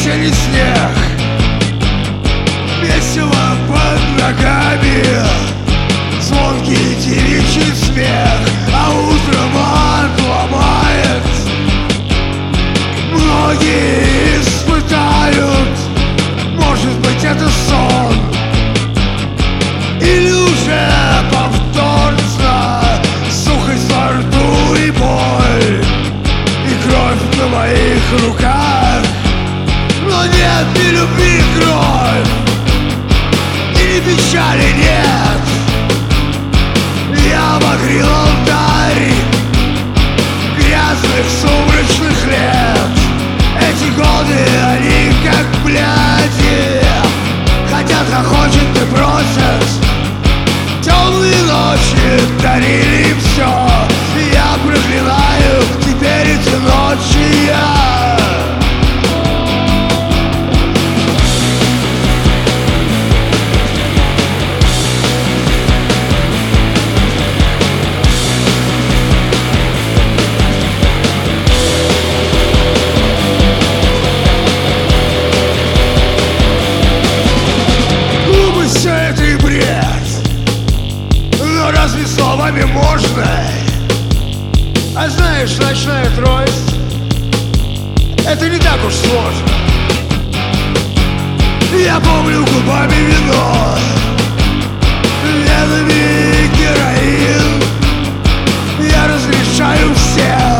осенний снег, месиво под ногами, звонкий девичий смех, а утром он ломает. Многие испытают, может быть, это сон, или уже повторится сухость во рту и боль, и кровь на моих руках. Но нет ни любви кровь, и ни печали нет. Я обогрел алтарь грязных сумрачных лет. Эти годы, они как бляди, хотят, хохочут и просят. Темные ночи дарили им все. Я проклинаю теперь эти ночи я. Разве словами можно? А знаешь, ночная трость — это не так уж сложно. Я помню губами вино, венами героин. Я разрешаю всем